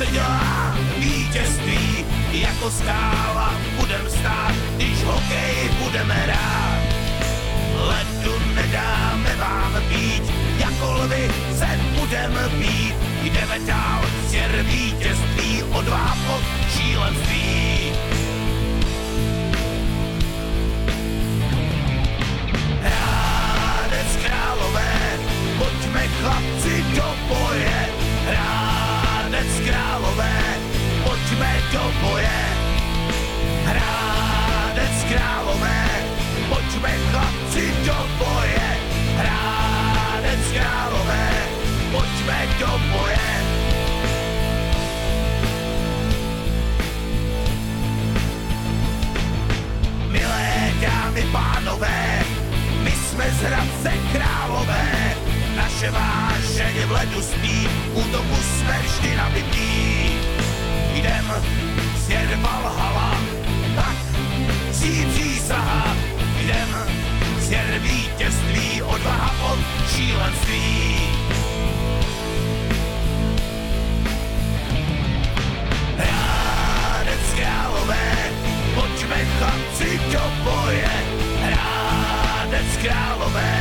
se dělá vítězství, jako skála budem stát, když hokej budeme hrát. Ledu nedáme vám být, jako lvy se budeme být, jdeme dál, stěr vítězství, odvaha pod šílenství. Hradec Králové, pojďme chlapci do boje. Hradec Králové, pojďme do boje. Hradec Králové, pojďme chlapci do boje. Hradec Králové, pojďme do boje. Milé dámy, pánové, my jsme z Hradce Králové. Naše vášeň v ledu spí, útoku jsme vždy nabití. Jdem směr Valhalla, tak cí přísaha. Jdem směr vítězství, odvaha od šílenství. Hradec Králové, pojďme chlapci do boje. Hradec Králové,